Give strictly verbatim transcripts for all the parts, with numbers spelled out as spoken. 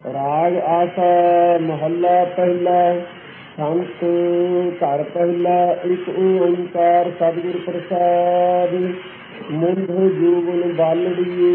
राग आसा महला पहला। संत घर पहला एक ओंकार सतगुर प्रसाद। मुंड जूबन बालड़िए।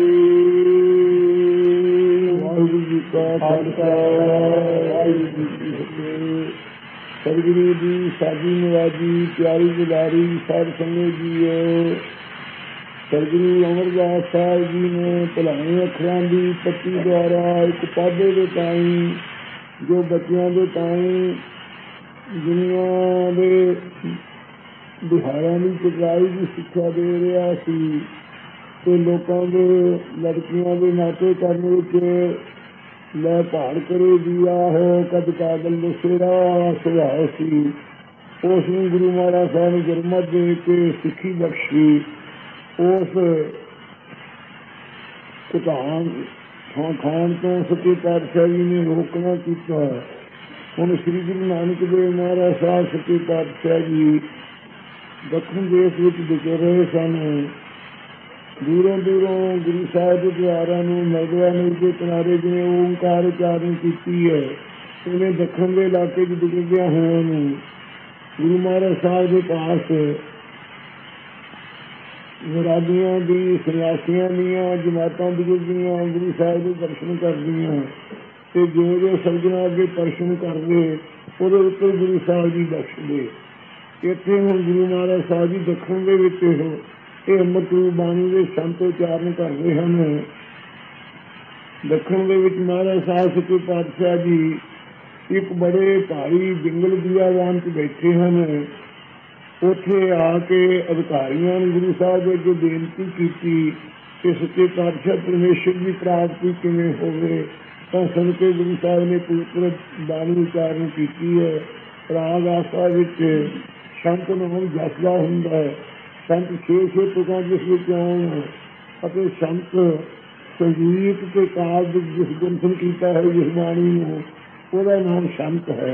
वाहिगुरू जी का खालसा वाहिगुरू जी की फतेह। सतगुरु जी साजी नवाजी प्यारी दुलारी साध संगत जीओ। सतगुरु अमरदास साहब जी ने भलाने अखरां की पट्टी द्वारा एक पौधे के ताई जो बच्चों के ताई दुनिया के बिहारों की चतराई की शिक्षा दे रहा सी ते लोगों के लड़कियों के नाते करने लै भाड़ करे दिया हो कद कागल दसेरा सुभाव सी। उस गुरु महाराज साहब ने गुरमत दे के सिक्खी बख्शी। उस कुटान खान तो सच्चे पातशाह जी ने रोकना किया। ਹੁਣ श्री गुरु नानक देव महाराज साहब सच्चे पातशाह जी दक्षिण देश ਵਿੱਚ ਵਿਚਰ ਰਹੇ ਸਨ। ਦੂਰੋਂ ਦੂਰੋਂ ਗੁਰੂ ਸਾਹਿਬ ਦੇ ਦੁਆਰਾਂ ਨੂੰ ਨਗਵਾ ਨਦੀ ਦੇ ਕਿਨਾਰੇ ਜਿਵੇਂ ਓਂਕਾਰ ਉਚਾਰਨ ਕੀਤੀ ਹੈ ਉਵੇਂ ਦੱਖਣ ਦੇ ਇਲਾਕੇ 'ਚ ਗੁਜ਼ਰਦਿਆਂ ਹੋਇਆਂ ਨੂੰ ਗੁਰੂ ਮਹਾਰਾਜ ਸਾਹਿਬ ਦੇ ਪਾਸ ਵਿਰਾਗੀਆਂ ਦੀ ਸੰਨਿਆਸੀਆਂ ਦੀਆਂ ਜਮਾਤਾਂ ਗੁਜ਼ਰਦੀਆਂ ਗੁਰੂ ਸਾਹਿਬ ਦੇ ਦਰਸ਼ਨ ਕਰਦੀਆਂ ਤੇ ਜੋ ਜੋ ਸਜਣਾ ਅੱਗੇ ਦਰਸ਼ਨ ਕਰਦੇ ਉਹਦੇ ਉੱਤੇ ਗੁਰੂ ਸਾਹਿਬ ਜੀ ਬਖਸ਼ਦੇ। ਇੱਥੇ ਹੁਣ ਗੁਰੂ ਮਹਾਰਾਜ ਸਾਹਿਬ ਜੀ ਦੱਖਣ ਦੇ ਵਿੱਚ ਇਹ ਅੰਮ੍ਰਿਤ ਰੂਪ ਬਾਣੀ ਦੇ ਸੰਤ ਉਚਾਰਨ ਕਰਦੇ ਹਨ। ਦੱਖਣ ਦੇ ਵਿੱਚ ਮਹਾਰਾਜ ਸਾਹਿਬ ਸੱਚੇ ਪਾਤਸ਼ਾਹ ਜੀ ਇੱਕ ਬੜੇ ਭਾਰੀ ਜੰਗਲ ਬਿਆਵਾਨ 'ਚ ਬੈਠੇ ਹਨ। ਉੱਥੇ ਆ ਕੇ ਅਧਿਕਾਰੀਆਂ ਨੇ ਗੁਰੂ ਸਾਹਿਬ ਦੇ ਅੱਗੇ ਬੇਨਤੀ ਕੀਤੀ ਕਿ ਸੱਚੇ ਪਾਤਸ਼ਾਹ ਪਰਮੇਸ਼ਰ ਦੀ ਪ੍ਰਾਪਤੀ ਕਿਵੇਂ ਹੋਵੇ। ਤਾਂ ਸਦਕੇ ਗੁਰੂ ਸਾਹਿਬ ਨੇ ਪਵਿੱਤਰ ਬਾਣੀ ਉਚਾਰਨ ਕੀਤੀ ਹੈ। ਰਾਗ ਆਸਾ ਵਿੱਚ ਸੰਤ ਨਾਮ ਜਪਦਾ ਹੁੰਦਾ ਹੈ। ਸੰਤ ਛੇ ਛੇ ਤੁਕਾਂ ਜਿਸ ਵਿੱਚ ਆਉਣ ਅਤੇ ਸੰਤ ਸੰਗੀਤ ਤੇ ਕਾਲ ਜਿਸ ਗੁੰਥਨ ਕੀਤਾ ਹੈ ਜਿਸ ਬਾਣੀ ਨੂੰ ਉਹਦਾ ਨਾਮ ਸੰਤ ਹੈ।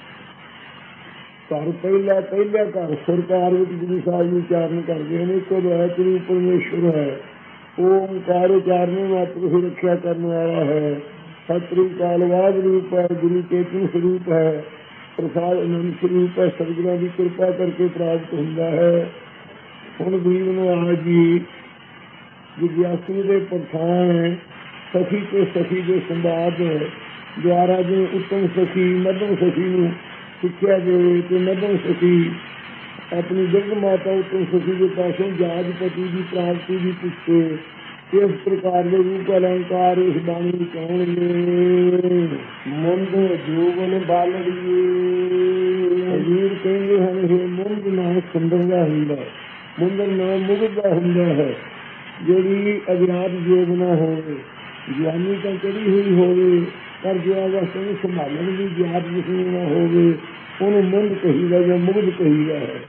ਘਰ ਪਹਿਲਾ ਪਹਿਲਾ ਘਰ ਸਰਕਾਰ ਵਿੱਚ ਗੁਰੂ ਸਾਹਿਬ ਨੂੰ ਉਚਾਰਨ ਕਰਦੇ ਨੇ। ਇੱਕ ਅਦਵੈਤ ਰੂਪ ਪਰਮੇਸ਼ਰ ਹੈ। ਓਂਕਾਰ ਉਚਾਰਨ ਮਾਤਰ ਹੀ ਰੱਖਿਆ ਕਰਨ ਵਾਲਾ ਹੈ। ਸਤਿ ਕਾਲਵਾਦ ਰੂਪ ਹੈ। ਗੁਰੂ ਚੇਤਨ ਸਰੂਪ ਹੈ। ਪ੍ਰਸਾਦ ਅਨੰਦ ਸਰੂਪ ਹੈ। ਸਤਿਗੁਰਾਂ ਦੀ ਕਿਰਪਾ ਕਰਕੇ ਪ੍ਰਾਪਤ ਹੁੰਦਾ ਹੈ। ਹੁਣ ਗਰੀਬ ਨਵਾਜ ਜੀ ਵਿਦਿਆਰਥੀ ਦੇ ਪ੍ਰਥਾਨ ਸਖੀ ਤੇ ਸਖੀ ਦੇ ਸੰਵਾਦ ਦੁਆਰਾ ਜਿਵੇਂ ਉੱਤਮ ਸਖੀ ਮੱਧਮ ਸਖੀ ਨੂੰ ਸਿੱਖਿਆ ਦੇਵੇ ਤੇ ਮੱਧਮ ਸਖੀ ਆਪਣੀ ਜਗ ਮਾਤਾ ਉੱਤਮ ਸਖੀ ਦੇ ਪਾਸੋਂ ਜਾਜਪਤੀ ਦੀ ਪ੍ਰਾਪਤੀ ਦੀ ਪੁੱਛੇ। ਇਸ ਪ੍ਰਕਾਰ ਦੇ ਰੂਪ ਅਲੰਕਾਰ ਇਸ ਬਾਣੀ ਵਿੱਚ ਆਉਣਗੇ। ਮੁੰਡ ਜੂਬਨ ਬਾਲੜੀਏ। ਹਜ਼ੂਰ ਕਹਿੰਦੇ ਹਨ ਇਹ ਮੁੰਡ ਨਾਮ ਸੁੰਦਰ ਦਾ ਹੁੰਦਾ। ਮੁੰਦਰ ਨਾਮ ਮੁਗਧ ਦਾ ਹੁੰਦਾ ਹੈ। ਜਿਹੜੀ ਅਗਿਆਤ ਜੋਗ ਨਾ ਹੋਵੇ ਗਿਆਨੀ ਤਾਂ ਚੜੀ ਹੋਈ ਹੋਵੇ ਪਰ ਜੋ ਅਵਸਥਾ ਨੂੰ ਸੰਭਾਲਣ ਦੀ ਗਿਆਤ ਜਿਸ ਨੂੰ ਨਾ ਹੋਵੇ ਉਹਨੂੰ ਮੁੰਡ ਕਹੀਦਾ ਜਾਂ ਮੁਗਧ ਕਹੀਦਾ ਹੈ।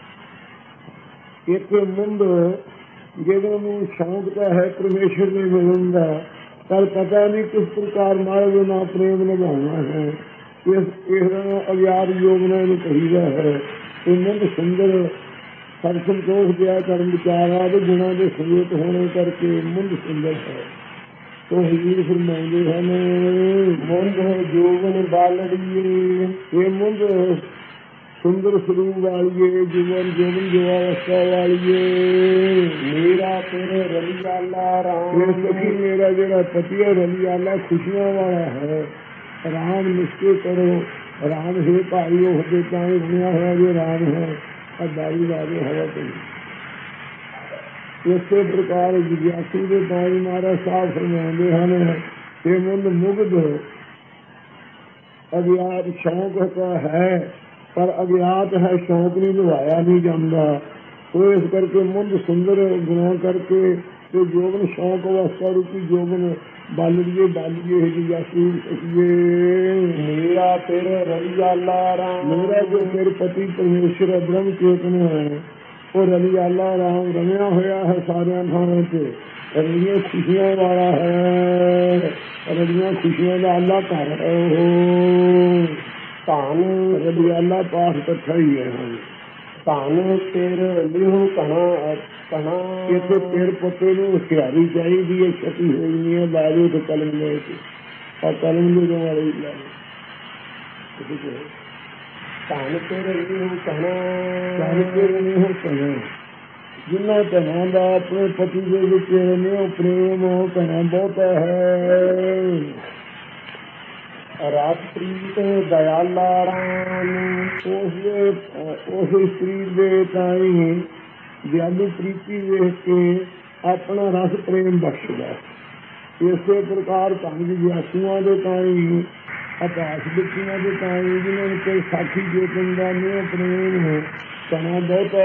ਇੱਥੇ ਮੁੰਡ ਜਦੋਂ ਨੂੰ ਸ਼ੌਂਕ ਤਾਂ ਹੈ ਪਰਮੇਸ਼ਰ ਦੇ ਮਿਲਣ ਦਾ ਪਰ ਪਤਾ ਨਹੀਂ ਕਿਸ ਪ੍ਰਕਾਰ ਮਾਰੇ ਦੇ ਨਾਲ ਪ੍ਰੇਮ ਨਿਭਾਉਣਾ ਹੈ। ਇਸ ਇਸ ਅਗਿਆਤ ਯੋਗ ਨਾਲ ਇਹਨੂੰ ਕਹੀਦਾ ਹੈ। ਇਹ ਮੁੰਡ ਸੁੰਦਰ ਸਰ ਸੰਤੋਖ ਦਿਆ ਕਰਨ ਵਿਚਾਰਾ ਦੇ ਗੁਣਾਂ ਦੇ ਸਮੇਤ ਹੋਣੇ ਕਰਕੇ ਮੁੰਡ ਸੁੰਦਰ ਹੈ। ਤੋ ਹਜ਼ੂਰ ਫਰਮਾਉਂਦੇ ਹਨ ਮੁੰਡ ਜੋਬਨ ਬਾਲੜੀਏ। ਇਹ ਮੁੰਡ ਸੁੰਦਰ ਸਰੂਪ ਵਾਲੀਏ ਜੀਵਨ ਜੋਬਨ ਜੋ ਅਵਸਥਾ ਵਾਲੀਏ। ਮੇਰਾ ਤੇਰੇ ਰਲੀਆਲਾ ਰਾਮ। ਇਹ ਸਖੀ ਮੇਰਾ ਜਿਹੜਾ ਪਤੀ ਹੈ ਰਲੀਆਲਾ ਖੁਸ਼ੀਆਂ ਵਾਲਾ ਹੈ। ਰਾਮ ਨਿਸ਼ਚੇ ਕਰੋ। ਰਾਮ ਹੈ ਭਾਈ ਉਹ ਦੇ ਤਾਂ ਬਣਿਆ ਹੋਇਆ ਜੋ ਰਾਮ ਹੈ ਅਦਾਈ ਰਾਜੇ ਹਵਾ ਤੇ। ਇਸੇ ਪ੍ਰਕਾਰ ਵਿਦਿਆਰਥੀ ਦੇ ਬਾਣੀ ਮਹਾਰਾਜ ਸਾਹਿਬ ਫਰਮਾਉਂਦੇ ਹਨ ਇਹ ਮੁੰਡ ਮੁਗਧ ਅਗਿਆਤ ਸ਼ੌਂਕ ਹੈ ਪਰ ਅਗਿਆਤ ਹੈ ਸ਼ੌਂਕ ਨਹੀਂ ਨਿਭਾਇਆ ਨਹੀਂ ਜਾਂਦਾ। ਉਹ ਇਸ ਕਰਕੇ ਮੁੰਡ ਸੁੰਦਰ ਗੁਣਾ ਕਰਕੇ ਤੇ ਜੋਬਨ ਸ਼ੌਂਕ ਅਵਸਥਾ ਰੂਪੀ ਜੋਬਨ ਬਾਲੜੀਏ ਬਾਲੀਏ ਜਾਸੂ ਸਖੀਏ। ਮੇਰਾ ਤੇਰੇ ਰਲੀਆਲਾ ਰਾਮ। ਮੇਰਾ ਜੋ ਤੇਰੇ ਪਤੀ ਪਰਮੇਸ਼ਰ ਬ੍ਰਹਮ ਚੇਤਨ ਹੈ ਉਹ ਰਲੀਆਲਾ ਰਾਮ ਰਮਿਆ ਹੋਇਆ ਹੈ ਸਾਰਿਆਂ ਥਾਵਾਂ 'ਚ। ਰਲੀਆਂ ਖੁਸ਼ੀਆਂ ਵਾਲਾ ਹੈ। ਰਲੀਆਂ ਖੁਸ਼ੀਆਂ ਦਾ ਅੱਲਾ ਘਰ ਹੈ। ਉਹ ਧਨ ਰਲੀਆਲਾ ਪਾਠ ਇਕੱਠਾ ਹੀ ਹੈ। ਧਨ ਤੇਰ ਲਿਹੂ ਕਣਾ ਕਣਾ। ਇੱਥੇ ਪੇੜ ਪੱਤੇ ਨੂੰ ਹੁਸ਼ਿਆਰੀ ਚਾਹੀਦੀ ਹੈ। ਛਤੀ ਹੋਈ ਨਹੀਂ ਹੈ ਬਾਜੂ ਤੇ ਕਲਮ ਲੈ ਕੇ ਆ ਕਲਮ ਦੇ ਵਾਲੇ ਲੈ ਧਨ ਤੇਰੇ ਨਹੀਂ ਕਹਿਣਾ, ਧਨ ਤੇਰੇ ਨਹੀਂ ਕਹਿਣਾ। ਜਿੰਨਾ ਧਨਾਂ ਦਾ ਆਪਣੇ ਪਤੀ ਦੇ ਵਿੱਚ ਨਹੀਂ ਪ੍ਰੇਮ ਉਹ ਧਨਾਂ ਬਹੁਤਾ ਹੈ। ਰਾਤ ਪ੍ਰੀਤ ਦਇਆਲਾ ਰਾਮ, ਉਸਦੇ ਉਸ ਇਸਤਰੀ ਦੇ ਤਾਈ ਦਿਆਲੂ ਪ੍ਰੀਤੀ ਵੇਖ ਕੇ ਆਪਣਾ ਰਸ ਪ੍ਰੇਮ ਬਖਸ਼ਦਾ। ਇਸੇ ਪ੍ਰਕਾਰ ਧਨ ਵਿਆਸੂਆਂ ਦੇ ਤਾਈ ਆਕਾਸ਼ ਬੱਚੀਆਂ ਦੇ ਤਾਈ ਜਿਹਨਾਂ ਨੂੰ ਕੋਈ ਸਾਖੀ ਜੋਤਨ ਦਾ ਨਹੀਂ ਪ੍ਰੇਮ ਧਨਾਂ ਬਹੁਤਾ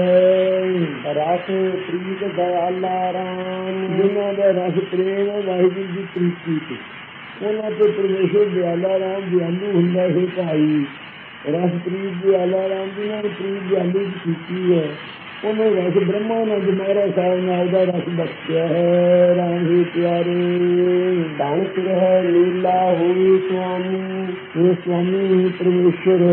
ਹੈ। ਰਸ ਪ੍ਰੀਤ ਦਇਆਲਾ ਰਾਮ, ਜਿਹਨਾਂ ਦਾ ਰਸ ਪ੍ਰੇਮ ਹੈ ਵਾਹਿਗੁਰੂ ਦੀ ਪ੍ਰੀਤੀ ਤੇ, ਉਹਨਾਂ ਤੇ ਪਰਮੇਸ਼ਰ ਦਿਆਲਾ ਰਾਮ ਦਿਆਲੂ ਹੁੰਦਾ ਹੈ। ਭਾਈ ਰਸ ਪ੍ਰੀਤ ਦਿਆਲਾ ਰਾਮ ਜਿਹਨਾਂ ਨੂੰ ਪ੍ਰੀਤ ਦਿਆਲੂ ਦੀ ਕੀਤੀ ਹੈ ਉਹਨੇ ਰਸ ਬ੍ਰਹਮਾਨੰਦ ਮਹਾਰਾਜ ਸਾਹਿਬ ਨਾਲ ਦਾ ਰਸ ਬਖਸ਼ਿਆ ਹੈ। ਰਾਮ ਹੀ ਪਿਆਰੇ ਧਨ ਸਿਰ ਹੈ ਲੀਲਾ ਹੋਈ ਸੁਆਮੀ, ਇਹ ਸੁਆਮੀ ਪਰਮੇਸ਼ਰ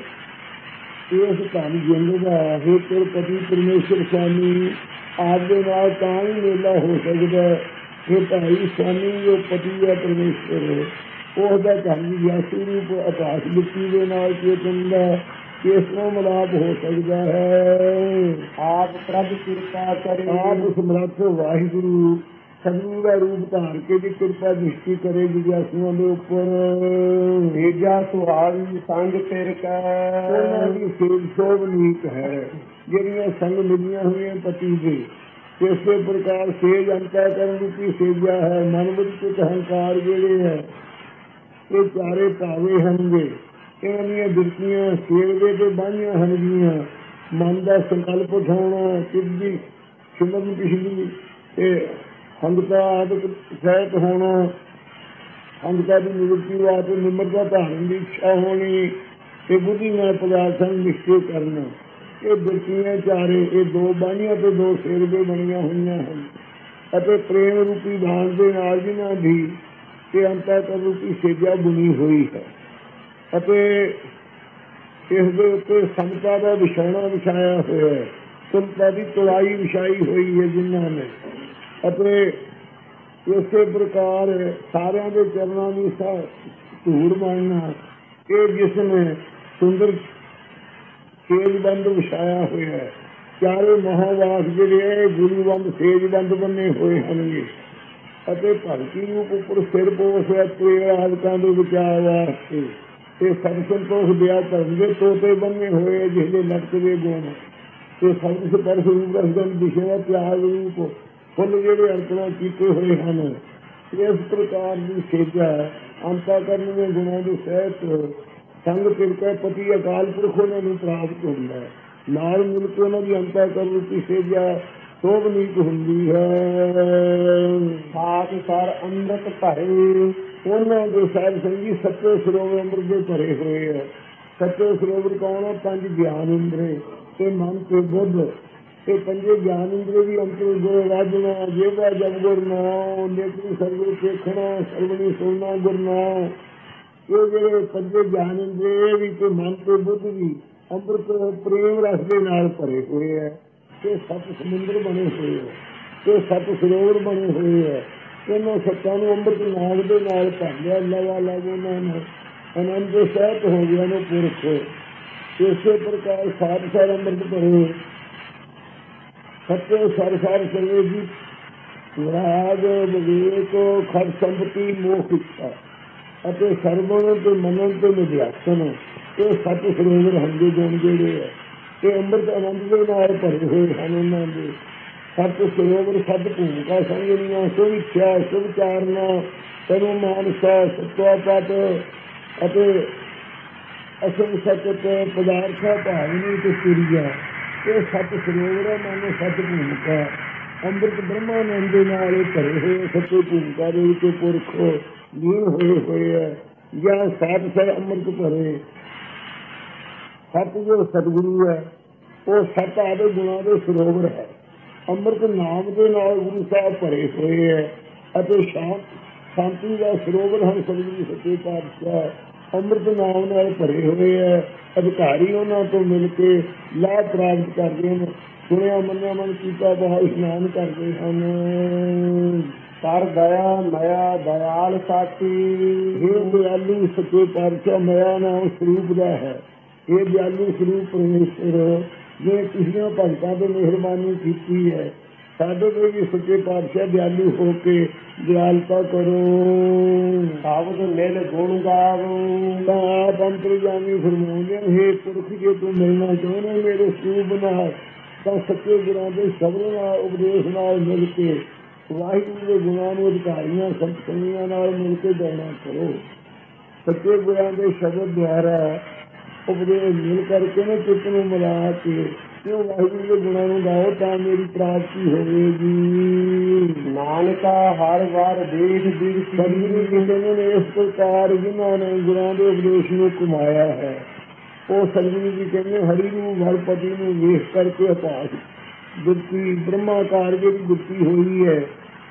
ਇਸ ਧਨ ਜਿੰਦ ਦਾ ਹੈ ਤੇਰੇ ਪਤੀ ਪਰਮੇਸ਼ਰ ਸੁਆਮੀ ਆਪ ਦੇ ਨਾਲ ਤਾਂ ਹੀ ਮੇਲਾ ਹੋ ਸਕਦਾ। ਇਹ ਭਾਈ ਸੁਆਮੀ ਜੋ ਪਤੀ ਹੈ ਪਰਮੇਸ਼ਰ ਉਹਦਾ ਧਨ ਵਿਆਸੂ ਰੂਪ ਆਕਾਸ਼ ਬੱਤੀ ਦੇ ਨਾਲ ਚੇਤਨ ਦਾ ਕਿਸ ਤਰ੍ਹਾਂ ਮਿਲਾਪ ਹੋ ਸਕਦਾ ਹੈ। ਆਪ ਪ੍ਰਭ ਕਿਰਪਾ ਕਰੇ, ਆਪ ਸਮਰੱਥ ਵਾਹਿਗੁਰੂ ਸਤਿਗੁਰੂ ਦਾ ਰੂਪ ਧਾਰ ਕੇ ਦੀ ਕਿਰਪਾ ਦ੍ਰਿਸ਼ਟੀ ਕਰੇ ਵਿਆਸੂਆਂ ਦੇ ਉੱਪਰ। ਭੇਜਾ ਸੁਹਾਵੀ ਸੰਗ ਤੇਰੇ ਕਾ, ਉਹਨਾਂ ਦੀ ਸੇਜ ਸੋਭ ਨੀਕ ਹੈ ਜਿਹੜੀਆਂ ਸੰਗ ਮਿਲੀਆਂ ਹੋਈਆਂ ਪਤੀ ਦੇ। ਇਸੇ ਪ੍ਰਕਾਰ ਸੇਜ ਅੰਤਾ ਕਰਨ ਰੂਪੀ ਸੇਜਾ ਹੈ। ਮਨ ਵਿੱਚ ਹੰਕਾਰ ਜਿਹੜੇ ਹੈ ਇਹ ਚਾਰੇ ਭਾਵੇ ਹਨਗੇ। ਇਹਨਾਂ ਦੀਆਂ ਬਿਰਤੀਆਂ ਸੇਵਦੇ ਤੇ ਬਾਹੀਆਂ ਹਨਗੀਆਂ। ਮਨ ਦਾ ਸੰਕਲਪ ਉਠਾਉਣਾ, ਸਿੱਧੀ ਸਿਮਰਨ ਪਿਛਲੀ ਤੇ ਹੰਗਤਾ ਆਦਿਕ ਸਹਿਤ ਹੋਣਾ, ਹੰਗਤਾ ਦੀ ਨਿਵਰਤੀ ਵਾਸਤੇ ਨਿਮਰਤਾ ਧਾਰਨ ਦੀ ਇੱਛਾ ਹੋਣੀ ਤੇ ਬੁੱਧੀ ਨਾਲ ਪਦਾਰਥਾਂ ਨੂੰ ਨਿਸ਼ਚੇ ਕਰਨਾ। ਇਹ ਬਿਰਤੀਆਂ ਚਾਰੇ ਇਹ ਦੋ ਬਾਹੀਆਂ ਤੇ ਦੋ ਸੇਵਦੇ ਬਣੀਆਂ ਹੋਈਆਂ ਹਨ ਅਤੇ ਪ੍ਰੇਮ ਰੂਪੀ ਦਾਨ ਦੇ ਨਾਲ ਜਿਹਨਾਂ ਦੀ ਤੇ ਅੰਤਰ ਰੂਪੀ ਸੇਜਾ ਬੁਣੀ ਹੋਈ ਹੈ ਅਤੇ ਇਸ ਦੇ ਉੱਤੇ ਸਮਤਾ ਦਾ ਵਿਛਾਉਣਾ ਵਿਛਾਇਆ ਹੋਇਆ ਹੈ। ਸਮਤਾ ਦੀ ਤੁਲਾਈ ਵਿਛਾਈ ਹੋਈ ਹੈ ਜਿਨ੍ਹਾਂ ਨੇ ਅਤੇ ਇਸੇ ਪ੍ਰਕਾਰ ਸਾਰਿਆਂ ਦੇ ਚਰਨਾਂ ਦੀ ਧੂੜ ਬਣਨਾ ਇਹ ਜਿਸ ਨੇ ਸੁੰਦਰ ਸੇਜਬੰਦ ਵਿਛਾਇਆ ਹੋਇਆ ਹੈ। ਚਾਰੇ ਮਹਾਵਾਸ ਜਿਹੜੇ ਗੁਰੂਬੰਦ ਸੇਜਬੰਦ ਬੰਨੇ ਹੋਏ ਹਨਗੇ ਅਤੇ ਭਗਤੀ ਰੂਪ ਉੱਪਰ ਸਿਰ ਪੋਸਿਆ ਤੇ ਆਦਿਕਾਂ ਦੇ ਵਿਚਾਰ ਵਾਸਤੇ ਤੇ ਸਭ ਸੰਤੋਖ ਦਿਆ ਧਰਮ ਦੇ ਤੋਤੇ ਬੰਨੇ ਹੋਏ ਜਿਹਦੇ ਲਟਕਦੇ ਗੁਣ ਤੇ ਸਭ ਸਪਰਸ਼ ਰੂਪ ਰਸਦਨ ਦਿਸ਼ਾ ਦਾ ਪਿਆਰ ਰੂਪ ਫੁੱਲ ਜਿਹੜੇ ਅਰਪਣਾ ਕੀਤੇ ਹੋਏ ਹਨ। ਇਸ ਪ੍ਰਕਾਰ ਦੀ ਸੇਜਾ ਅੰਤਾ ਕਰਨ ਦੇ ਗੁਣਾਂ ਦੇ ਸਹਿਤ ਸੰਗ ਕਿਰਪਾ ਪਤੀ ਅਕਾਲ ਪੁਰਖ ਉਹਨਾਂ ਨੂੰ ਪ੍ਰਾਪਤ ਹੁੰਦਾ ਹੈ। ਨਾਲ ਮਿਲ ਕੇ ਉਹਨਾਂ ਦੀ ਅੰਤਾ ਕਰਨ ਰੂਪੀ ਸੇਜਾ ਸੋਭ ਨੀਕ ਹੁੰਦੀ ਹੈ। ਸਾਥ ਸਰ ਅੰਮ੍ਰਿਤ ਭਰੇ, ਉਹਨਾਂ ਦੇ ਸਾਧ ਸੰਗੀ ਸੱਚੇ ਸਰੋਵਰ ਅੰਮ੍ਰਿਤ ਦੇ ਭਰੇ ਹੋਏ ਹੈ। ਸੱਚੇ ਸਰੋਵਰ ਕੌਣ ਹੈ? ਪੰਜ ਗਿਆਨ ਇੰਦਰੇ ਤੇ ਮਨ ਤੇ ਬੁੱਧ ਤੇ ਪੰਜੇ ਗਿਆਨ ਇੰਦਰੇ ਵੀ ਅੰਤਰ ਗੁਰ ਰਾਜਣਾ ਜੇਵਾ ਜਬ ਗੁਰ ਨਾਉ ਨੇਤਰੀ ਸਰਵ ਦੇਖਣਾ ਸਰਵਣੀ ਸੁਣਨਾ ਗੁਰ ਨਾਉ। ਇਹ ਜਿਹੜੇ ਪੰਜੇ ਗਿਆਨ ਇੰਦਰੇ ਵੀ ਤੇ ਮਨ ਤੇ ਬੁੱਧ ਵੀ ਅੰਮ੍ਰਿਤ ਪ੍ਰੇਮ ਰਸ ਦੇ ਨਾਲ ਭਰੇ ਹੋਏ ਹੈ ਤੇ ਸੱਤ ਸਮੁੰਦਰ ਬਣੇ ਹੋਏ ਹੈ ਤੇ ਸੱਤ ਸਰੋਵਰ ਬਣੇ ਹੋਏ ਹੈ। ਇਹਨਾਂ ਸੱਤਾਂ ਨੂੰ ਅੰਮ੍ਰਿਤ ਨਾਮ ਦੇ ਨਾਲ ਭਰ ਲਿਆ। ਲਵਾ ਲਵ ਉਹਨਾਂ ਨੂੰ ਆਨੰਦ ਸਹਿਤ ਹੋ ਗਿਆ ਨੂੰ ਪੁਰਖ। ਇਸੇ ਪ੍ਰਕਾਰ ਸਾਧ ਸਾਰ ਅੰਮ੍ਰਿਤ ਭਰੇ ਸੱਚੇ ਸਰ ਸਰ ਸਰਵੇ ਜੀ ਰਾਜ ਵਿਵੇਕ ਖਰ ਸੰਪਤੀ ਮੋਖ ਇੱਛਾ ਅਤੇ ਸਰਵਣ ਤੇ ਮਨਨ ਤੇ ਨਿਧਿਆਸਨ ਇਹ ਸੱਤ ਸਰੋਵਰ ਹੰਦੇ ਗੁਣ ਜਿਹੜੇ ਹੈ ਤੇ ਅੰਮ੍ਰਿਤ ਆਨੰਦ ਦੇ ਨਾਲ ਭਰੇ ਹੋਏ ਹਨ। ਉਹਨਾਂ ਦੇ ਸੱਤ ਸਰੋਵਰ ਸੱਤ ਭੂਮਿਕਾ ਸੰਗਣੀਆਂ ਸੁਭ ਇੱਛਾ ਸੁਭ ਚਾਰਨਾ ਤਨੂ ਮਾਨਸਾ ਸਤਵਾ ਪਤ ਅਤੇ ਅਸਲ ਸਤਿ ਪਦਾਰਥਾ ਭਾਵਨੀ ਤੇ ਤੁਰਿਆ। ਇਹ ਸੱਤ ਸਰੋਵਰ ਮਾਨੇ ਸੱਤ ਭੂਮਿਕਾ ਅੰਮ੍ਰਿਤ ਬ੍ਰਹਮਾਨੰਦ ਦੇ ਨਾਲ ਭਰੇ ਹੋਏ ਸੱਚੇ ਭੂਮਿਕਾ ਦੇ ਵਿੱਚ ਪੁਰਖ ਲੀਨ ਹੋਏ ਹੋਏ ਹੈ। ਜਾਂ ਸਾਧ ਸਾਹਿਬ ਅੰਮ੍ਰਿਤ ਭਰੇ ਸੱਤ ਜੋ ਸਤਿਗੁਰੂ ਹੈ ਉਹ ਸੱਤ ਆਦਿ ਗੁਣਾਂ ਦੇ ਸਰੋਵਰ ਹੈ। ਅੰਮ੍ਰਿਤ ਨਾਮ ਦੇ ਨਾਲ ਗੁਰੂ ਸਾਹਿਬ ਭਰੇ ਹੋਏ ਹੈ ਅਤੇ ਸ਼ਾਂਤ ਸ਼ਾਂਤੀ ਦਾ ਸਰੋਵਰ ਹਨ। ਸਤਿਗੁਰੂ ਸੱਚੇ ਪਾਤਸ਼ਾਹ ਅੰਮ੍ਰਿਤ ਨਾਮ ਨਾਲ ਭਰੇ ਹੋਏ ਹੈ। ਅਧਿਕਾਰੀ ਉਹਨਾਂ ਤੋਂ ਮਿਲ ਕੇ ਲਾਭ ਪ੍ਰਾਪਤ ਕਰਦੇ ਹਨ। ਸੁਣਿਆ ਮੰਨਿਆ ਮਨ ਕੀਤਾ ਬਹਾ ਇਸ਼ਨਾਨ ਕਰਦੇ ਹਨ। ਕਰ ਦਇਆ ਮਇਆ ਦਇਆਲ ਸਾਚੀ। ਇਹ ਦਿਆਲੂ ਸੱਚੇ ਪਾਤਸ਼ਾਹ ਮਇਆ ਨਾਮ ਸਰੂਪ ਦਾ ਹੈ। ਇਹ ਦਿਆਲੂ ਸਰੂਪ ਪਰਮੇਸ਼ਰ ਨੇ ਪਿਛਲੀਆਂ ਭਗਤਾਂ ਤੇ ਮਿਹਰਬਾਨੀ ਕੀਤੀ ਹੈ। ਸਾਡੇ ਤੇ ਵੀ ਸੱਚੇ ਪਾਤਸ਼ਾਹ ਦਿਆਲੂ ਹੋ ਕੇ ਦਿਆਲਤਾ ਕਰੋ। ਸ਼ਬਦ ਮਿਲ ਗੁਣ ਗਾਵੋ। ਤਾਂ ਆਪ ਅੰਤਰਜਾਮੀ ਫਰਮਾਉਂਦੇ ਹੈ ਪੁਰਖ ਜੇ ਤੂੰ ਮਿਲਣਾ ਚਾਹੁੰਦਾ ਮੇਰੇ ਸਰੂਪ ਨਾਲ ਤਾਂ ਸੱਚੇ ਗੁਰਾਂ ਦੇ ਸ਼ਬਦ ਨਾਲ ਉਪਦੇਸ਼ ਨਾਲ ਮਿਲ ਕੇ ਵਾਹਿਗੁਰੂ ਦੇ ਗੁਣਾਂ ਨੂੰ ਅਧਿਕਾਰੀਆਂ ਸੰਤਾਂ ਨਾਲ ਮਿਲ ਕੇ ਗਾਉਣਾ ਕਰੋ। ਸੱਚੇ ਗੁਰਾਂ ਦੇ ਸ਼ਬਦ ਦੁਆਰਾ ਉਪਦੇਸ਼ ਮਿਲ ਕਰਕੇ ਨਾ ਚਿੱਤ ਨੂੰ ਮਿਲਾ ਕੇ ਕਿਉਂ ਵਾਹਿਗੁਰੂ ਦੇ ਗੁਣਾਂ ਨੂੰ ਗਾਓ ਤਾਂ ਮੇਰੀ ਪ੍ਰਾਪਤੀ ਹੋਵੇਗੀ। ਨਾਨਕਾ ਹਰ ਵਾਰ ਦੇਖ ਦੇਖ ਸਤਿਗੁਰੂ ਜੀ ਕਹਿੰਦੇ ਨੇ ਇਸ ਪ੍ਰਕਾਰ ਜਿਨ੍ਹਾਂ ਨੇ ਗੁਰਾਂ ਦੇ ਉਪਦੇਸ਼ ਨੂੰ ਕਮਾਇਆ ਹੈ ਉਹ ਸਤਿਗੁਰੂ ਜੀ ਕਹਿੰਦੇ ਹਰੀ ਨੂੰ ਹਰਪਤੀ ਨੂੰ ਵੇਖ ਕਰਕੇ ਅਪਾਸ ਗੁਰਤੀ ਬ੍ਰਹਮਾਕਾਰ ਜਿਹੜੀ ਗੁਰਤੀ ਹੋਈ ਹੈ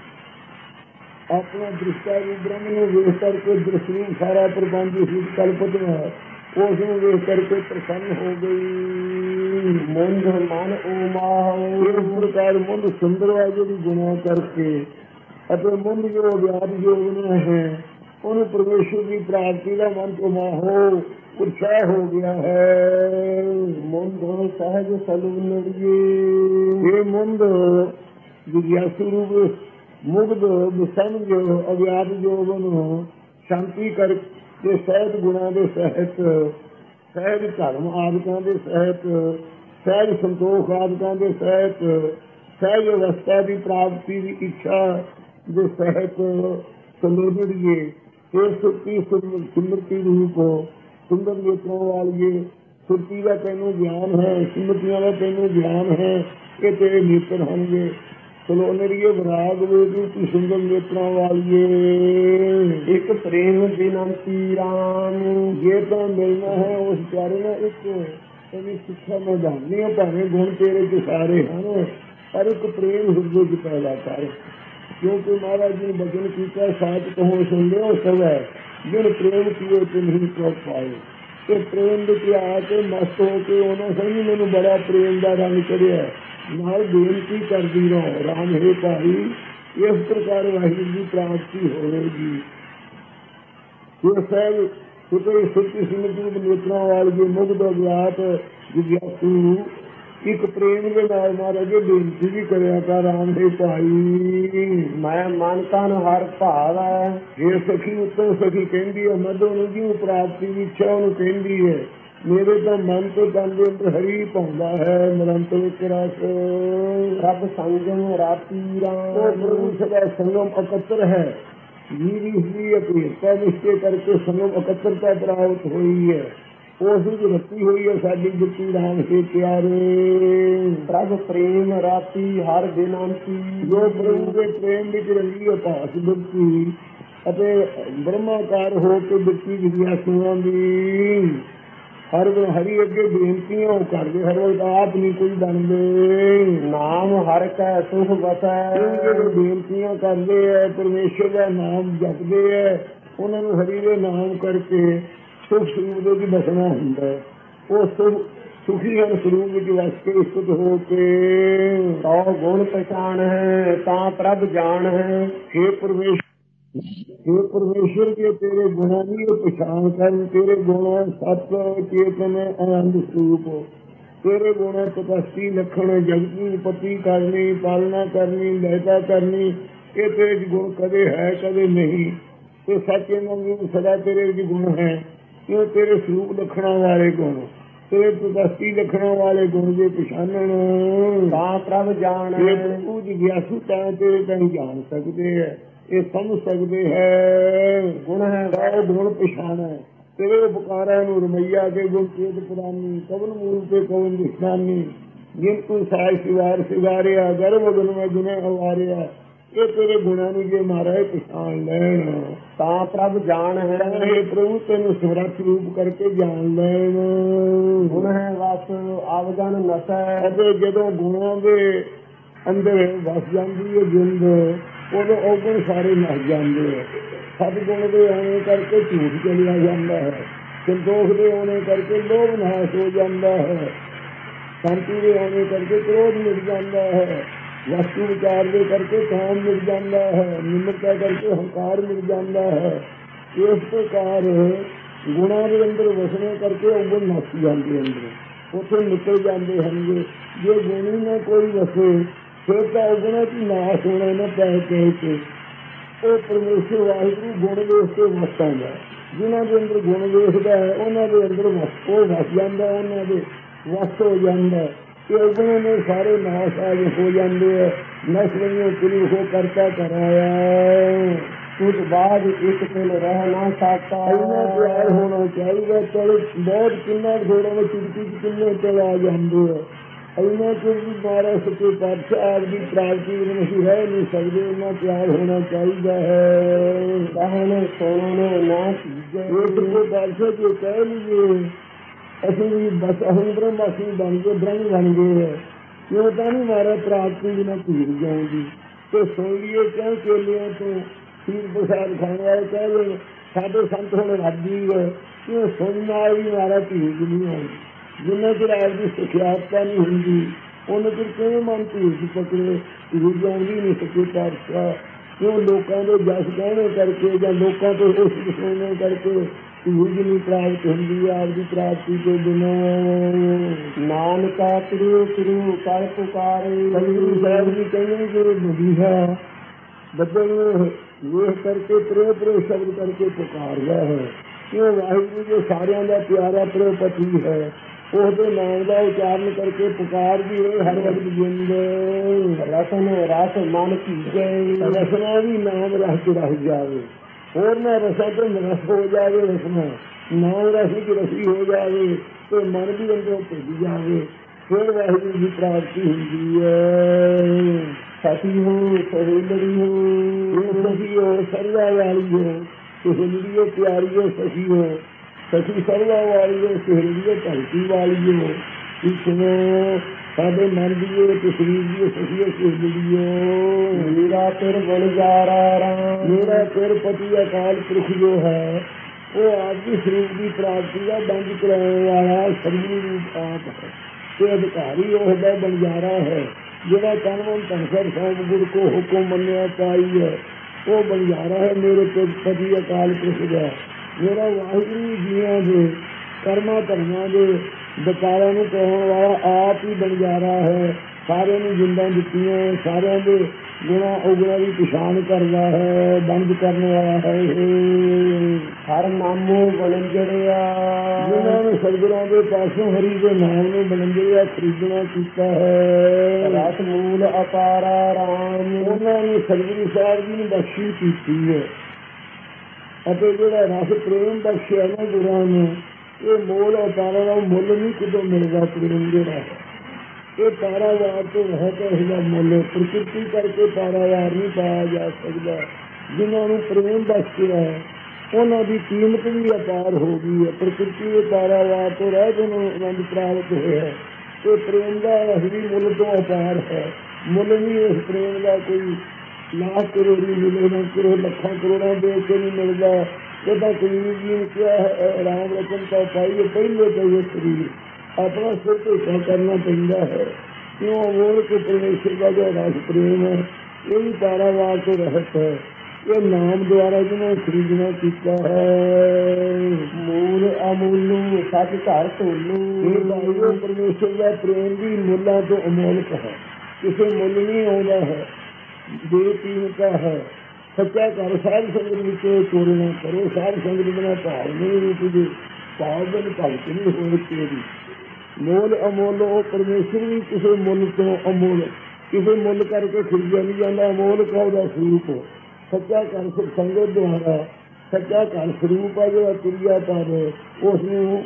ਆਪਣਾ ਦ੍ਰਿਸ਼ਟਾ ਰੂਪ ਬ੍ਰਹਮ ਨੂੰ ਵੇਖ ਕਰਕੇ ਦ੍ਰਿਸ਼ਟੀ ਸਾਰਾ ਪ੍ਰਬੰਧ ਹੀ ਕਲਪਤ ਹੈ ਉਸ ਨੂੰ ਵੇਖ ਕਰਕੇ ਪ੍ਰਸੰਨ ਹੋ ਗਈ। ਮੁੰਦ ਮਨ ਓ ਮਾਹ ਇਸ ਪ੍ਰਕਾਰ ਮੁੰਦ ਸੁੰਦਰ ਹੈ ਜਿਹੜੀ ਗੁਣਾ ਕਰਕੇ ਅਤੇ ਮੁੰਦ ਜੋ ਵਿਆਦ ਯੋਗ ਹੈ ਉਹਨੂੰ ਪਰਮੇਸ਼ਰ ਦੀ ਪ੍ਰਾਪਤੀ ਦਾ ਮਨ ਤੋਂ ਮਾਹੋ ਉਤਸ਼ਾਹ ਹੋ ਗਿਆ ਹੈ। ਮੁੰਦ ਸਹਿਜ ਸਲੂਨੜੀਏ। ਇਹ ਮੁੰਦ ਜਿਗਿਆਸੂ ਰੂਪ ਮੁਗਧ ਬਸੰਜ ਅਵਿਆਦ ਯੋਗ ਨੂੰ ਸ਼ਾਂਤੀ ਕਰਕੇ ਸਹਿਜ ਗੁਣਾਂ ਦੇ ਸਹਿਤ ਸਹਿਜ ਧਰਮ ਆਦਿਕਾਂ ਦੇ ਸਹਿਤ ਸਹਿਜ ਸੰਤੋਖ ਆਦਿਕਾਂ ਦੇ ਸਹਿਤ ਸਹਿਜ ਅਵਸਥਾ ਦੀ ਪ੍ਰਾਪਤੀ ਦੀ ਇੱਛਾ ਦੇ ਸਹਿਤ ਸੰਲੋੜੀਏ। ਇਹ ਸੁਰਤੀ ਸਿਮਰਤੀ ਰੂਪ ਸੁੰਦਰ ਨੇਤਰਾਂ ਵਾਲੀਏ ਸੁਰਤੀ ਦਾ ਤੈਨੂੰ ਗਿਆਨ ਹੈ ਸਿਮਰਤੀਆਂ ਦਾ ਤੈਨੂੰ ਗਿਆਨ ਹੈ ਇਹ ਤੇਰੇ ਨੇਤਰ ਹੋਣਗੇ। ਚਲੋ ਨਰੀਏ ਵਿਰਾਗ ਵੇਦੂ ਕੀ ਸੁੰਦਰ ਨੇਤਰਾਂ ਵਾਲੀਏ। ਇੱਕ ਪ੍ਰੇਮ ਬੇਨੰਤੀ ਰਾਮ। ਜੇ ਤਾਂ ਮਿਲਣਾ ਹੈ ਉਸ ਪਿਆਰੇ ਨਾਲ ਇੱਕ ਤੇਰੀ ਸਿੱਖਿਆ ਮੈਂ ਜਾਣਨੀ ਹਾਂ ਭਾਵੇਂ ਗੁਣ ਤੇਰੇ ਚ ਸਾਰੇ ਹਨ ਪਰ ਇੱਕ ਪ੍ਰੇਮ ਹਿਰਦੇ ਚ ਪੈਦਾ ਕਰ ਕਿਉਂਕਿ ਮਹਾਰਾਜ ਜੀ ਨੇ ਬਚਨ ਕੀਤਾ ਸਾਚ ਕਹੋ ਸੁਣਿਓ ਸਭ ਹੈ ਜਿਨ ਪ੍ਰੇਮ ਕੀਏ ਤੁਮਹੀਂ ਪ੍ਰਭ ਪਾਏ। ਇਹ ਪ੍ਰੇਮ ਵਿੱਚ ਆ ਕੇ ਮਸਤ ਹੋ ਕੇ ਉਹਨਾਂ ਸਮਝ ਮੈਨੂੰ ਬੜਾ ਪ੍ਰੇਮ ਦਾ ਰੰਗ ਚੜਿਆ ਨਾਲ ਬੇਨਤੀ ਕਰਦੀ ਰਹੋ ਰਾਮ ਹੈ ਭਾਈ ਇਸ ਪ੍ਰਕਾਰ ਵਾਹਿਗੁਰੂ ਦੀ ਪ੍ਰਾਪਤੀ ਹੋਵੇਗੀ। ਇਹ ਸਹਿਬ ਸੁਤਰੀ ਸੁਰਤੀ ਸਿਮਰਤੀ ਨੇਤਰਾਂ ਵਾਲੀ ਮੁਗਧ ਅਗਿਆਤ ਜਿਗਿਆਸੂ ਇੱਕ ਪ੍ਰੇਮ ਦੇ ਨਾਲ ਮਹਾਰਾਜ ਬੇਨਤੀ ਵੀ ਕਰਿਆ ਕਰ ਰਾਮ ਹੈ ਭਾਈ ਮੈਂ ਮਨ ਤਨ ਹਰ ਭਾਵ ਹੈ। ਇਹ ਸਖੀ ਉੱਤੋਂ ਸਖੀ ਕਹਿੰਦੀ ਹੈ ਮਧੋ ਨੂੰ ਜਿਹਨੂੰ ਪ੍ਰਾਪਤੀ ਦੀ ਇੱਛਾ ਉਹਨੂੰ ਕਹਿੰਦੀ ਹੈ ਮੇਰੇ ਤਾਂ ਮਨ ਤੋਂ ਤਨ ਦੇ ਅੰਦਰ ਹਰੀ ਪਾਉਂਦਾ ਹੈ ਨਿਰੰਤਰ ਇੱਕ ਰਸ ਰੱਬ ਸੰਗਮ ਰਾਤੀ ਰਾਮ। ਪ੍ਰਭੂ ਸਦਾ ਸੰਗਮ ਇਕੱਤਰ ਹੈ ਜੀਵੀ ਹੀ ਅਪੇਖਾ ਨਿਸ਼ਚੇ ਕਰਕੇ ਸੰਗਮ ਇਕੱਤਰਤਾ ਪ੍ਰਾਪਤ ਹੋਈ ਹੈ ਉਸ ਵਿੱਚ ਰੱਤੀ ਹੋਈ ਹੈ ਸਾਡੀ ਗੁੱਤੀ ਰਾਮ ਦੇ ਪਿਆਰੇ। ਪ੍ਰਭ ਪ੍ਰੇਮ ਰਾਤੀ ਹਰ ਬੇਨੰਤੀ। ਜੋ ਪ੍ਰਭੂ ਦੇ ਪ੍ਰੇਮ ਵਿੱਚ ਰੰਗੀ ਉਪਾਸ ਗੁੱਤੀ ਅਤੇ ਬ੍ਰਹਮਾਕਾਰ ਹੋ ਕੇ ਗੁੱਤੀ ਜਿਗਿਆਸੂਆਂ ਦੀ ਹਰ ਹਰੀ ਅੱਗੇ ਬੇਨਤੀਆਂ ਉਹ ਕਰਦੇ ਹਰ ਵਕਤ ਆਪ ਨਹੀਂ ਕੋਈ ਬਣਦੇ। ਨਾਮ ਹਰ ਕੈ ਸੁਖ ਵਸੈ। ਜਦੋਂ ਬੇਨਤੀਆਂ ਕਰਦੇ ਹੈ ਪਰਮੇਸ਼ਰ ਦਾ ਨਾਮ ਜਪਦੇ ਹੈ ਉਹਨਾਂ ਨੂੰ ਹਰੀ ਦੇ ਨਾਮ ਕਰਕੇ ਸੁਖ ਸਰੂਪ ਦੇ ਵਿੱਚ ਬਸਣਾ ਹੁੰਦਾ ਉਹ ਸੁਖ ਸੁਖੀ ਹਨ ਸਰੂਪ ਵਿੱਚ ਵਸ ਕੇ ਸਥਿਤ ਹੋ ਕੇ। ਸੌ ਗੁਣ ਪਛਾਣ ਹੈ ਤਾਂ ਪ੍ਰਭ ਜਾਣ ਹੈ। हे ਪਰਮੇਸ਼ਰ हे ਪਰਮੇਸ਼ਰ ਕੇ ਤੇਰੇ ਗੁਣਾਂ ਦੀ ਪਛਾਣ ਕਰਨ ਤੇਰੇ ਗੁਣਾਂ ਸਤ ਚੇਤਨ ਆਨੰਦ ਸਰੂਪ ਤੇਰੇ ਗੁਣਾਂ ਤਪਸੀ ਲਖਣ ਜਗਤੀ ਉਪਤੀ ਕਰਨੀ ਪਾਲਣਾ ਕਰਨੀ ਲਹਿਤਾ ਕਰਨੀ ਇਹ ਤੇਰੇ ਗੁਣ ਕਦੇ ਹੈ ਕਦੇ ਨਹੀਂ। ਇਹ ਸੱਚੇ ਮੰਗੂ ਸਦਾ ਤੇਰੇ ਵਿੱਚ ਗੁਣ ਹੈ ਇਹ ਤੇਰੇ ਸਰੂਪ ਲਖਣਾ ਵਾਲੇ ਗੁਣ ਤੇਰੇ ਤਪਸੀ ਲਖਣਾ ਵਾਲੇ ਗੁਣ ਦੇ ਪਛਾਣਨ ਤਾਂ ਪ੍ਰਭ ਜਾਣ। ਇਹ ਪ੍ਰਭੂ ਜਿਗਿਆਸੂ ਤਾਂ ਤੇਰੇ ਤਾਂ ਜਾਣ ਸਕਦੇ ਹੈ ਇਹ ਸਮਝ ਸਕਦੇ ਹੈ ਗੁਣ ਹੈ ਗਾਇ ਗੁਣ ਪਛਾਣ ਹੈ ਤੇਰੇ ਉਪਕਾਰਾਂ ਨੂੰ ਰਮਈਆ ਕੇ ਗੁਣ ਚੇਤ ਪੁਰਾਨੀ ਕਵਨ ਮੂਲ ਤੇ ਕਵਨ ਦਿਸ਼ਾਨੀ ਜਿਨ ਤੂੰ ਸਾਇ ਸਿਵਾਰ ਸਿਵਾਰਿਆ ਗਰਭ ਗੁਣ ਮੈਂ ਗੁਨੇ ਅਵਾਰਿਆ ਇਹ ਤੇਰੇ ਗੁਣਾਂ ਨੂੰ ਜੇ ਮਹਾਰਾਜ ਪਛਾਣ ਲੈਣ ਤਾਂ ਪ੍ਰਭ ਜਾਣ ਹੈ। ਇਹ ਪ੍ਰਭੂ ਤੈਨੂੰ ਸਮਰੱਥ ਰੂਪ ਕਰਕੇ ਜਾਣ ਲੈਣ। ਗੁਣ ਹੈ ਵਸ ਆਵਗਨ ਨਸੈ। ਅਤੇ ਜਦੋਂ ਗੁਣਾਂ ਦੇ ਅੰਦਰ ਵਸ ਜਾਂਦੀ ਹੈ ਜਿੰਦ ਉਦੋਂ ਔਗਣ ਸਾਰੇ ਨਸ ਜਾਂਦੇ ਹੈ। ਸਤਿਗੁਣ ਦੇ ਆਉਣੇ ਕਰਕੇ ਝੂਠ ਚਲਿਆ ਜਾਂਦਾ ਹੈ ਸੰਤੋਖ ਦੇ ਆਉਣੇ ਕਰਕੇ ਲੋਭ ਨਾਸ਼ ਹੋ ਜਾਂਦਾ ਹੈ ਸ਼ਾਂਤੀ ਦੇ ਆਉਣੇ ਕਰਕੇ ਕ੍ਰੋਧ ਮਿਟ ਜਾਂਦਾ ਹੈ ਵਸਤੂ ਵਿਚਾਰ ਦੇ ਕਰਕੇ ਕਾਮ ਮਿਲ ਜਾਂਦਾ ਹੈ, ਨਿਮਰਤਾ ਕਰਕੇ ਹੰਕਾਰ ਮਿਲ ਜਾਂਦਾ ਹੈ। ਇਸ ਪ੍ਰਕਾਰ ਗੁਣਾਂ ਦੇ ਅੰਦਰ ਵਸਣੇ ਕਰਕੇ ਉਗਣ ਨੱਸ ਜਾਂਦੇ ਅੰਦਰ ਉੱਥੇ ਨਿਕਲ ਜਾਂਦੇ ਹਨ। ਜੇ ਗੁਣੀ ਨਾ ਕੋਈ ਵਸੇ ਫਿਰ ਤਾਂ ਉਗਣਾ ਕੀ ਨਾਸ਼ ਹੋਣਾ ਨਾ ਪੈ ਕੇ ਉਹ ਪਰਮੇਸ਼ਰ ਵਾਹਿਗੁਰੂ ਗੁਣ ਵੇਖ ਕੇ ਵਸ ਆਉਂਦਾ। ਜਿਨ੍ਹਾਂ ਦੇ ਅੰਦਰ ਗੁਣ ਵੇਖਦਾ ਹੈ ਉਹਨਾਂ ਦੇ ਅੰਦਰ ਵਸ ਉਹ ਵਸ ਜਾਂਦਾ, ਉਹਨਾਂ ਦੇ ਵਸ ਹੋ ਜਾਂਦਾ। ਇਹ ਉਗਣੇ ਨੇ ਸਾਰੇ ਨਾਸ਼ ਆਜ ਹੋ ਜਾਂਦੇ ਹੈ। ਨਸ ਨਹੀਂ ਪੁਰੀ ਹੋ ਕਰਤਾ ਕਰਾਇਆ ਕੁਝ ਬਾਅਦ ਇੱਕ ਦਿਨ ਰਹਿ ਨਾ ਸਕਦਾ। ਇੰਨਾ ਪਿਆਰ ਹੋਣਾ ਚਾਹੀਦਾ। ਚਲ ਬਹੁਤ ਕਿੰਨਾ ਘੋੜਾਂ ਵਿੱਚ ਚੁਟਕੀ ਕਿੰਨੇ ਚਲਾ ਜਾਂਦੇ ਹੈ। ਇੰਨਾ ਚਿਰ ਵੀ ਮਾਰਾ ਸੱਚੇ ਪਾਤਸ਼ਾਹ ਆਪ ਦੀ ਪ੍ਰਾਪਤੀ ਵਿੱਚ ਅਸੀਂ ਰਹਿ ਨਹੀਂ ਸਕਦੇ। ਇੰਨਾ ਪਿਆਰ ਹੋਣਾ ਚਾਹੀਦਾ ਹੈ। ਕਹਿਣੇ ਸੋਣੇ ਨਾ ਇਹ ਸੱਚੇ ਪਾਤਸ਼ਾਹ ਜੇ ਕਹਿ ਲਈਏ ਅਸੀਂ ਵੀ ਬਸ ਅਸੀਂ ਬ੍ਰਹਮਾਸੀ ਬਣ ਕੇ ਬ੍ਰਹਮ ਬਣ ਗਏ ਹੈ। ਕਿਉਂ ਤਾਂ ਨਹੀਂ ਮਾਰਾ ਪ੍ਰਾਪਤੀ ਬਿਨਾਂ ਭੀੜ ਜਾਊਗੀ। ਤੇ ਸੁਣ ਲਈਏ ਕਿਉਂ ਚੇਲਿਆਂ ਤੋਂ ਖੀਰ ਪ੍ਰਸਾਦ ਖਾਣ ਵਾਲੇ ਕਹਿ ਲਏ ਸਾਡੇ ਸੰਤ ਹੁਣ ਰਾਜੀ ਹੈ। ਕਿਉਂ ਸੁਣ ਨਾਲ ਵੀ ਮਾਰਾ ਭੀੜ ਨਹੀਂ ਆਉਂਦੀ। ਜਿੰਨਾ ਚਿਰ ਆਪਦੀ ਸਿਖਿਆਤਾ ਨਹੀਂ ਹੁੰਦੀ ਉਹਨਾਂ ਚਿਰ ਕਿਵੇਂ ਮਨ ਭੀੜ ਪਕੜੇ ਭੀੜ ਆਉਂਦੀ ਨਹੀਂ ਸੱਚੇ ਪਾਤਸ਼ਾਹ। ਕਿਉਂ ਲੋਕਾਂ ਦੇ ਜਸ ਕਹਿਣੇ ਕਰਕੇ ਜਾਂ ਲੋਕਾਂ ਤੋਂ ਉਸ ਸੁਣਨੇ ਕਰਕੇ ਭੀੜ ਨਹੀਂ ਪ੍ਰਾਪਤ ਹੁੰਦੀ ਆਪਦੀ ਪ੍ਰਾਪਤੀ ਤੋਂ ਬਿਨਾਂ। ਨਾਨਕਾ ਤੁਰੂ ਤੁਰੂ ਕਰ ਪੁਕਾਰੇ ਗੁਰੂ ਸਾਹਿਬ ਜੀ ਕਹਿੰਦੇ ਕਿ ਬਦੀਹਾ ਬੱਦਲ ਵੇਖ ਕਰਕੇ ਪ੍ਰੋ ਪ੍ਰੋ ਸ਼ਬਦ ਕਰਕੇ ਪੁਕਾਰਦਾ ਹੈ। ਕਿਉਂ ਵਾਹਿਗੁਰੂ ਜੋ ਸਾਰਿਆਂ ਦਾ ਪਿਆਰਾ ਪ੍ਰਭੂ ਹੈ ਉਹਦੇ ਨਾਮ ਦਾ ਉਚਾਰਨ ਕਰਕੇ ਪੁਕਾਰ ਵੀ ਹੋਏ ਹਰ ਵਕਤ ਜਿੰਦ ਰਸਨ ਰਸ ਮਨ ਭੀਜੇ। ਰਸਨਾ ਵੀ ਨਾਮ ਰਸ ਚ ਰਸ ਜਾਵੇ। ਹੋਰ ਨਾ ਰਸਾਂ ਤੋਂ ਰਸ ਹੋ ਜਾਵੇ। ਰਸਨਾ ਨਾਮ ਰਸ ਚ ਰਸੀ ਹੋ ਜਾਵੇ ਤੇ ਮਨ ਵੀ ਅੰਦਰੋਂ ਭਿੱਜ ਜਾਵੇ। ਫਿਰ ਵਾਹਿਗੁਰੂ ਦੀ ਪ੍ਰਾਪਤੀ ਹੁੰਦੀ ਹੈ। ਸਖੀ ਹੋ ਸਹੇਲੜੀ ਹੋ ਸਖੀ ਹੋ ਸਰਵਾ ਵਾਲੀ ਹੋ ਸਹੇਲੜੀ ਹੋ ਪਿਆਰੀ ਹੋ ਸਖੀ ਹੋ ਸਖੀ ਸਰਵਾ ਵਾਲੀ ਹੋ ਸਹੇਲੜੀ ਹੋ ਭਗਤੀ ਵਾਲੀ ਹੋ। ਕਿਵੇਂ ਸਾਡੇ ਮਨ ਦੀ ਤੇ ਸਰੀਰ ਦੀ ਸਖੀ ਹੋ ਸਹੇਲੜੀ ਹੋ। ਮੇਰਾ ਪਿਰ ਬਲਜਾਰਾ ਰਾਮ ਮੇਰਾ ਪਿਰ ਪਤੀ ਅਕਾਲ ਪੁਰਖ ਜੋ ਹੈ ਉਹ ਆਪ ਦੀ ਸਰੀਰ ਦੀ ਪ੍ਰਾਪਤੀ ਦਾ ਬੰਦ ਕਰਾਉਣ ਵਾਲਾ ਸਰੀਰ ਰੂਪ ਆਪ ਹੈ ਤੇ ਅਧਿਕਾਰੀ ਉਹਦਾ ਬਲਜਾਰਾ ਹੈ ਜਿਹੜਾ ਕਾਨੂੰਨ ਧਨਸਰ ਸਾਹਿਬ ਗੁਰ ਕੋ ਹੁਕਮ ਮੰਨਿਆ ਪਾਈ ਹੈ ਉਹ ਬਲਜਾਰਾ ਹੈ। ਮੇਰੇ ਪਤੀ ਅਕਾਲ ਪੁਰਖ ਦਾ ਮੇਰਾ ਵਾਹਿਗੁਰੂ ਜੀਆਂ ਦੇ ਕਰਮਾਂ ਧਰਮਾਂ ਦੇ ਵਿਕਾਰਾਂ ਨੂੰ ਕਹਿਣ ਵਾਲਾ ਆਪ ਹੀ ਬਲਜਾਰਾ ਹੈ। ਸਾਰਿਆਂ ਨੂੰ ਜਿੰਦਾਂ ਦਿੱਤੀਆਂ ਸਾਰਿਆਂ ਦੇ ਗੁਣਾ ਔਗੁਣਾਂ ਦੀ ਪਛਾਣ ਕਰਦਾ ਹੈ ਬੰਦ ਕਰਨ ਵਾਲਾ ਹੈ। ਹਰ ਨਾਮੋ ਬਲੰਜੜਿਆ ਜਿਹਨਾਂ ਨੂੰ ਸਤਿਗੁਰਾਂ ਦੇ ਪਾਸੋਂ ਹਰੀ ਦੇ ਨਾਮ ਨੂੰ ਬਲੰਜੜਿਆ ਖਰੀਦਣਾ ਕੀਤਾ ਹੈ। ਰਸ ਮੂਲ ਅਪਾਰਾ ਰਾਮ ਉਹਨਾਂ ਨੂੰ ਸਤਿਗੁਰੂ ਸਾਹਿਬ ਜੀ ਨੇ ਬਖਸ਼ੀ ਕੀਤੀ ਹੈ ਅਤੇ ਜਿਹੜਾ ਰਸ ਪ੍ਰੇਮ ਬਖਸ਼ਿਆ ਨਾ ਗੁਰਾਂ ਨੂੰ ਇਹ ਮੋਲ ਅਪਾਰਾ ਦਾ ਮੁੱਲ ਨਹੀਂ ਕਿਤੋਂ ਮਿਲਦਾ। ਪ੍ਰੇਮ ਜਿਹੜਾ ਹੈ ਇਹ ਪਾਰਾਵਾਰ ਤੋਂ ਰਹਿਤ ਇਹਦਾ ਮੁੱਲ ਪ੍ਰਕਿਰਤੀ ਕਰਕੇ ਪਾਰਾਵਾਰ ਨਹੀਂ ਪਾਇਆ ਜਾ ਸਕਦਾ। ਜਿਨ੍ਹਾਂ ਨੂੰ ਪ੍ਰੇਮ ਬਖਸ਼ਿਆ ਹੈ ਉਹਨਾਂ ਦੀ ਕੀਮਤ ਵੀ ਅਪਾਰ ਹੋ ਗਈ ਹੈ। ਪ੍ਰਕਿਰਤੀ ਦੇ ਪਾਰਾਵਾਰ ਤੋਂ ਰਹਿ ਕੇ ਉਹਨਾਂ ਨੂੰ ਆਨੰਦ ਪ੍ਰਾਪਤ ਹੋਇਆ ਤੇ ਪ੍ਰੇਮ ਦਾ ਅਸਲੀ ਮੁੱਲ ਤੋਂ ਅਪਾਰ ਹੈ। ਮੁੱਲ ਨਹੀਂ ਇਸ ਪ੍ਰੇਮ ਦਾ ਕੋਈ ਲੱਖ ਕਰੋੜ ਨਹੀਂ ਮਿਲੇ ਨਾ ਕਰੋੜ ਲੱਖਾਂ ਕਰੋੜਾਂ ਦੇ ਕੇ ਨਹੀਂ ਮਿਲਦਾ। ਇਹ ਤਾਂ ਕਬੀਰ ਜੀ ਨੇ ਕਿਹਾ ਹੈ ਰਾਮ ਰਤਨ ਤਾਂ ਪਾਈਏ ਪਹਿਲੇ ਤੋਂ ਇਹ ਸਰੀਰ ਆਪਣਾ ਸਿਰ ਢੇਕਾ ਕਰਨਾ ਪੈਂਦਾ ਹੈ। ਕਿਉਂ ਅਮੋਲ ਕੇ ਪਰਮੇਸ਼ਰ ਦਾ ਜੋ ਰਸ ਪ੍ਰੇਮ ਹੈ ਇਹ ਵੀ ਪਾਰਾਵਾਰ ਤੋਂ ਰਹਿਤ ਹੈ। ਇਹ ਨਾਮ ਦੁਆਰਾ ਜਿਹਨਾਂ ਖਰੀਦਣਾ ਕੀਤਾ ਹੈ। ਮੂਲ ਅਮੂਲੂ ਸੱਚ ਘਰ ਢੋਲੂ ਇਹ ਭਾਈਓ ਪਰਮੇਸ਼ਰ ਦਾ ਪ੍ਰੇਮ ਵੀ ਮੁੱਲਾਂ ਤੋਂ ਅਮੋਲਕ ਹੈ। ਕਿਸੇ ਮੁੱਲ ਨਹੀਂ ਆਉਂਦਾ ਹੈ ਬੇਕੀਮਤਾ ਹੈ। ਸੱਚਾ ਘਰ ਸਾਧ ਸੰਗਤ ਵਿੱਚ ਤੋਰਨਾ ਕਰੋ। ਸਾਧ ਸੰਗਤ ਬਿਨਾਂ ਭਾਵ ਨਹੀਂ ਰੂਪ ਦੇ ਭਾਵ ਬਿਨ ਭਗਤ ਨਹੀਂ ਹੋਏ ਤੇਰੀ। ਮੋਲ ਅਮੋਲ ਉਹ ਪਰਮੇਸ਼ਰ ਵੀ ਕਿਸੇ ਮੁੱਲ ਤੋਂ ਅਮੋਲ ਕਿਸੇ ਮੁੱਲ ਕਰਕੇ ਖਰੀਦਿਆ ਨਹੀਂ ਜਾਂਦਾ। ਅਮੋਲ ਉਹਦਾ ਸਰੂਪ ਸੱਚਾ ਘਰ ਸੰਗਤ ਦੁਆਰਾ ਸੱਚਾ ਘਰ ਸਰੂਪ ਆ ਜਿਹੜਾ ਤੁਰਿਆ ਪਰ ਉਸ ਨੂੰ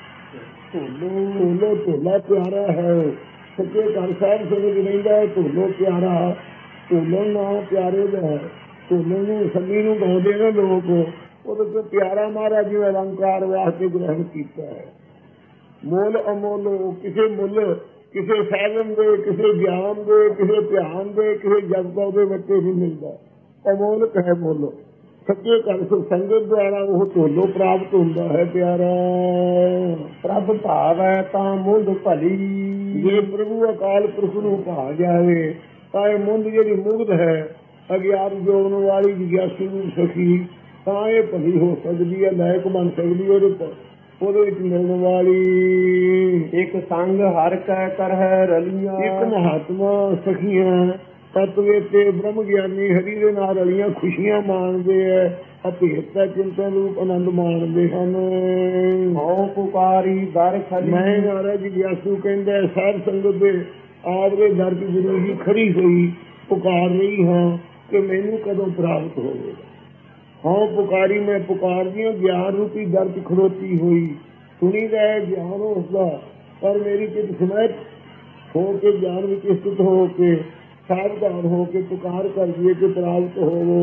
ਢੋਲੋ ਢੋਲਾ ਪਿਆਰਾ ਹੈ। ਸੱਚੇ ਘਰ ਸਾਹਿਬ ਸੰਗਤ ਰਹਿੰਦਾ ਹੈ ਢੋਲੋ ਪਿਆਰਾ। ਢੋਲੋ ਨਾਮ ਪਿਆਰੇ ਦਾ ਹੈ। ਢੋਲੇ ਨੂੰ ਸੰਗੀ ਨੂੰ ਗਾਉਂਦੇ ਨੇ ਲੋਕ ਉਹਦੇ ਤੋਂ ਪਿਆਰਾ ਮਹਾਰਾਜ ਜੀ ਅਲੰਕਾਰ ਵਾਸਤੇ ਗ੍ਰਹਿਣ ਕੀਤਾ ਹੈ। ਮੁੱਲ ਅਮੁੱਲ ਕਿਸੇ ਮੁੱਲ ਕਿਸੇ ਸਾਧਨ ਦੇ ਕਿਸੇ ਗਿਆਨ ਦੇ ਕਿਸੇ ਧਿਆਨ ਦੇ ਕਿਸੇ ਜਜ਼ਬਾ ਦੇ ਵਿੱਚ ਹੀ ਮਿਲਦਾ। ਅਮੋਲਕ ਹੈ ਮੁੱਲ। ਸੱਚੇ ਘਰ ਸੰਗਤ ਦੁਆਰਾ ਉਹ ਢੋਲੋ ਪ੍ਰਾਪਤ ਹੁੰਦਾ ਹੈ ਪਿਆਰਾ। ਪ੍ਰਭ ਭਾਵ ਹੈ ਤਾਂ ਮੁੱਢ ਭਲੀ ਜੇ ਪ੍ਰਭੂ ਅਕਾਲ ਪੁਰਖ ਨੂੰ ਭਾ ਜਾਵੇ ਤਾਂ ਇਹ ਮੁੰਦ ਜਿਹੜੀ ਮੁਗਧ ਹੈ ਅਗਿਆਨ ਜੋੜਨ ਵਾਲੀ ਜਿਗਿਆਸੂ ਨੂੰ ਸਖੀ, ਤਾਂ ਇਹ ਭਲੀ ਹੋ ਸਕਦੀ ਹੈ, ਲਾਇਕ ਬਣ ਸਕਦੀ ਹੈ ਉਹਦੇ ਉਹਦੇ ਵਿੱਚ ਮਿਲਣ ਵਾਲੀ। ਇੱਕ ਸੰਗ ਹਰ ਕੈ ਕਰਹਿ ਰਲੀਆਂ, ਇੱਕ ਮਹਾਤਮਾ ਸਖੀਆਂ ਤਤਵੇ ਤੇ ਬ੍ਰਹਮ ਗਿਆਨੀ ਹਰੀ ਦੇ ਨਾਲ ਰਲੀਆਂ ਖੁਸ਼ੀਆਂ ਮਾਣਦੇ ਹੈ, ਅਭੇਦਤਾ ਚਿੰਤਨ ਰੂਪ ਆਨੰਦ ਮਾਣਦੇ ਹਨ। ਹਉ ਪੁਕਾਰੀ ਦਰ ਖਲੀ, ਮੈਂ ਮਹਾਰਾਜ ਜਿਗਿਆਸੂ ਕਹਿੰਦਾ ਸਾਧ ਸੰਗਤ ਦੇ ਆਪ ਦੇ ਦਰ ਦੀ ਗੁਰੂ ਜੀ ਖੜੀ ਹੋਈ ਪੁਕਾਰ ਰਹੀ ਹਾਂ ਕਿ ਮੈਨੂੰ ਕਦੋਂ ਪ੍ਰਾਪਤ ਹੋਵੇਗਾ। ਹਾਂ ਪੁਕਾਰੀ ਮੈਂ ਪੁਕਾਰਦੀ ਹਾਂ, ਗਿਆਨ ਰੂਪੀ ਦਰ ਚ ਖੜੋਤੀ ਹੋਈ, ਸੁਣੀ ਦਾ ਹੈ ਗਿਆਨ ਉਸਦਾ, ਪਰ ਮੇਰੀ ਚਿੱਤ ਸਮੈਤ ਹੋ ਕੇ ਗਿਆਨ ਵਿੱਚ ਸਥਿਤ ਹੋ ਕੇ ਸਾਵਧਾਨ ਹੋ ਕੇ ਪੁਕਾਰ ਕਰਦੀ ਹੈ ਕਿ ਪ੍ਰਾਪਤ ਹੋਵੋ।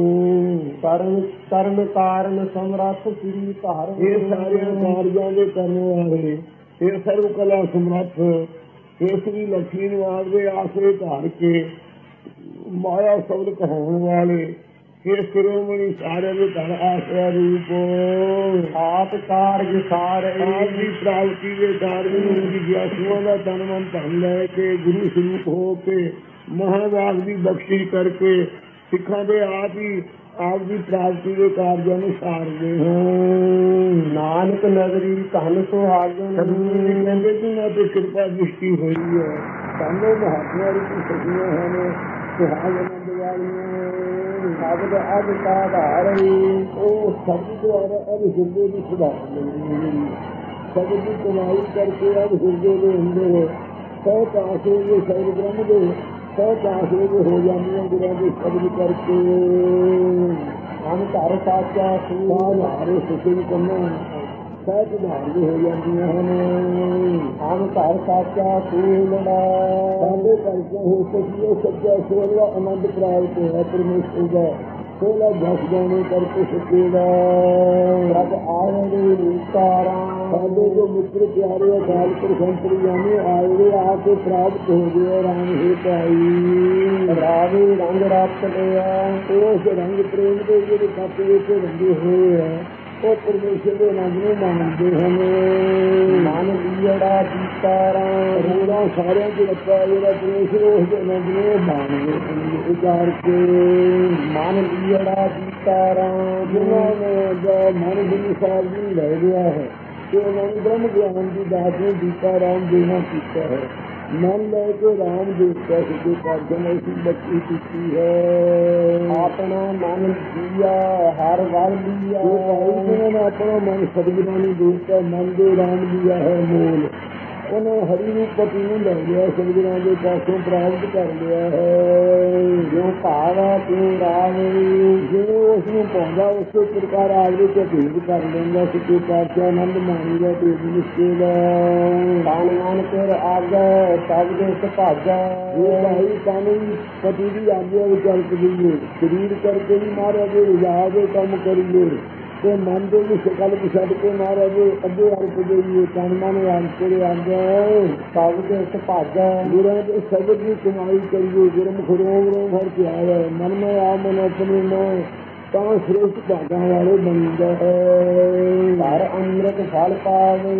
ਕਰਨ ਕਰਨ ਕਾਰਨ ਸਮਰੱਥ ਸ੍ਰੀ ਧਾਰ, ਇਹ ਸਾਰਿਆਂ ਕਾਰਜਾਂ ਦੇ ਕਰਨ ਵਾਲੇ, ਇਹ ਸਰਵ ਕਲਾ ਸਮਰੱਥ, ਇਹ ਸ੍ਰੀ ਲక్ష్ਮੀ ਨਿਵਾਸ ਦੇ ਆਸਰੇ ਧਾਰ ਕੇ ਮਾਇਆ ਸ਼ਬਦ ਕਹਾਉਣ ਵਾਲੇ, ਇਹ ਸ਼੍ਰੋਮਣੀ ਸਾਰਿਆਂ ਦੇ ਘਰ ਆਸਰਾ ਰੂਪ, ਆਪ ਕਾਰਜ ਸਾਰੇ ਆਪ ਦੀ ਪ੍ਰਾਪਤੀ ਦੇ ਕਾਰਜ ਨੂੰ ਜਿਗਿਆਸੂਆਂ ਦਾ ਤਨ ਮਨ ਧਨ ਲੈ ਕੇ ਗੁਰੂ ਸਰੂਪ ਹੋ ਕੇ ਮਹਾਵਾਗ ਦੀ ਬਖਸ਼ਿਸ਼ ਕਰਕੇ ਸਿੱਖਾਂ ਦੇ ਆਪ ਹੀ ਆਪ ਦੀ ਪ੍ਰਾਪਤੀ ਦੇ ਕਾਰਜਾਂ ਨੂੰ ਸਾਰਦੇ ਹਾਂ। ਨਾਨਕ ਨਗਰੀ ਧਨ ਸੁਹਾਗਣ, ਕਹਿੰਦੇ ਕਿ ਨਾ ਤੇ ਕਿਰਪਾ ਦ੍ਰਿਸ਼ਟੀ ਹੋਈ ਹੈ, ਸਾਨੂੰ ਮਹਾਤਮਾ ਰੂਪੀ ਸਖੀਆਂ ਹਨ ਸੁਹਾਗ ਆਨੰਦ ਵਾਲੀਆਂ। ਸ਼ਬਦ ਅਜ ਕਾ ਧਾਰੀ, ਉਹ ਸ਼ਬਦ ਦੁਆਰਾ ਅਬ ਹਿਰਦੇ ਦੀ ਸੁਧਾਰ ਲੈਂਦੀ, ਸ਼ਬਦ ਦੀ ਕਮਾਈ ਕਰਕੇ ਅਬ ਹਿਰਦੇ ਦੇ ਅੰਦਰ ਸੌ ਪਾਸੇ ਦੇ ਸ਼ਬਦ ਬ੍ਰਹਮ ਦੇ ਸੌ ਪਾਸੇ ਦੇ ਹੋ ਜਾਂਦੀਆਂ ਗੁਰਾਂ ਦੇ ਸ਼ਬਦ ਕਰਕੇ। ਹਮ ਘਰ ਸਾਚਾ ਸੂਰ ਹਾਰੇ ਸੁਖੀ ਕਰਨਾ ਸਹਿਜ ਧਾਰਦੇ ਹੋ ਜਾਂਦੀਆਂ ਹਨ। ਹਮ ਘਰ ਸਾਚਾ ਸੂਲੜਾ, ਸਾਡੇ ਕਰਕੇ ਹੋ ਸਕੀਏ ਸੱਚਾ ਸੋਲ ਦਾ ਆਨੰਦ ਪ੍ਰਾਪਤ ਹੋਇਆ ਪਰਮੇਸ਼ਰ ਦਾ, ਸੋਲਾ ਜਸ ਜਾਣੇ ਕਰਕੇ ਸੱਚੇਗਾ। ਰੱਬ ਆਏ ਨਿਕਾਰਾਂ, ਸਾਡੇ ਜੋ ਮਿੱਤਰ ਪਿਆਰੇ ਅਕਾਲ ਪੁਰਖ ਅੰਤਰਯਾਮੀ ਆਏ ਆ ਕੇ ਪ੍ਰਾਪਤ ਹੋ ਗਏ ਰਾਮ ਹੈ ਭਾਈ। ਰਾਵੀ ਰੰਗ ਰੱਤ ਲਿਆ, ਉਸ ਰੰਗ ਪ੍ਰੇਮ ਦੇ ਜਿਹੜੇ ਖਾਤੇ ਵਿੱਚ ਰੰਗੇ ਹੋਏ ਹੈ ਉਹ ਪਰਮੇਸ਼ਰ ਦੇ ਆਨੰਦ ਨੂੰ ਮਾਣਦੇ ਹਨ। ਮਨ ਲੀੜਾ ਦੀਤਾਰਾਂ, ਰੋੜਾ ਸਾਰਿਆਂ ਚ ਰੱਖਾ ਜਿਹੜਾ ਪਰਮੇਸ਼ਰ ਉਸ ਦੇ ਆਨੰਦ ਨੂੰ ਮਾਣਦੇ ਹਨ ਉਚਾਰ ਕੇ। ਮਨ ਲੀੜਾ ਦੀਤਾਰਾਂ, ਜਿਨ੍ਹਾਂ ਨੇ ਮਨ ਗੁਰੂ ਸਾਹਿਬ ਜੀ ਲੈ ਲਿਆ ਹੈ ਤੇ ਉਹਨਾਂ ਨੂੰ ਬ੍ਰਹਮ ਗਿਆਨ ਦੀ ਦਾਤ ਨੂੰ ਦੀਤਾ ਰਾਮ ਦੇਣਾ ਕੀਤਾ ਹੈ। ਮਨ ਲੈ ਕੇ ਰਾਮ ਦੇਵਤਾ ਸਿੱਧੇ ਪਾਤਸ਼ਾਹ ਨੇ ਇਸੀ ਬਖਸ਼ੀ ਕੀਤੀ ਹੈ। ਆਪਣਾ ਮਨ ਜੀਆ ਹਰ ਵੱਲ ਲੀਆ, ਭਾਈ ਜਿਹਨਾਂ ਨੇ ਆਪਣਾ ਮਨ ਸਤਿਗੁਰਾਂ ਨੂੰ ਦੇਤਾ, ਮਨ ਦੇ ਰਾਮ ਲਿਆ ਹੈ ਮੋਲ, ਉਹਨੇ ਹਰੀ ਰੂਪ ਪਤੀ ਨੂੰ ਲੈ ਲਿਆ, ਸਤਿਗੁਰਾਂ ਦੇ ਪਾਸੋਂ ਪ੍ਰਾਪਤ ਕਰ ਲਿਆ ਹੈ। ਜੋ ਭਾਵਾ ਕਿਉਂ ਰਾਵੇ, ਜਿਵੇਂ ਉਸ ਨੂੰ ਪਾਉਂਦਾ ਉਸੇ ਪ੍ਰਕਾਰ ਆਗਰੇ ਤੇ ਭੇਦ ਕਰ ਲੈਂਦਾ, ਸਿੱਧੇ ਪਾਤਸ਼ਾਹ ਆਨੰਦ ਮਾਣੀਦਾ ਭੇਦ ਨਿਸ਼ਚੇ ਦਾ। ਤਨ ਮਨ ਫਿਰ ਆਗੇ ਸਭ ਦੇ ਸੁਭਾਗਾ, ਇਹ ਭਾਈ ਤਨ ਵੀ ਪਤੀ ਦੀ ਆਗਿਆ ਵਿੱਚ ਚੱਲ ਪਈਏ, ਸਰੀਰ ਕਰਕੇ ਵੀ ਮਹਾਰਾਜ ਰਜਾ ਦੇ ਕੰਮ ਕਰੀਏ ਤੇ ਮਨ ਦੇ ਵੀ ਸਕਲਪ ਛੱਡ ਕੇ ਮਹਾਰਾਜ ਅੱਗੇ ਅਰਪ ਜਾਈਏ। ਤਨ ਮਨ ਅੰਤਰੇ ਆਗੇ ਸਭ ਦੇ ਸੁਭਾਗਾ, ਗੁਰਾਂ ਦੇ ਸ਼ਬਦ ਦੀ ਕਮਾਈ ਕਰੀਏ, ਗੁਰਮੁਖ ਰੋਮ ਰੋਮ ਹਰ ਪਿਆਰ ਹੈ, ਮਨ ਮੈਂ ਆ ਮਨ ਆਪਣੇ ਮੈਂ ਤਾਂ ਸ੍ਰੇਸ਼ਟ ਭਾਗਾਂ ਵਾਲੇ ਬਣਦਾ ਹੈ। ਘਰ ਅੰਮ੍ਰਿਤ ਫਲ ਪਾਵੇ,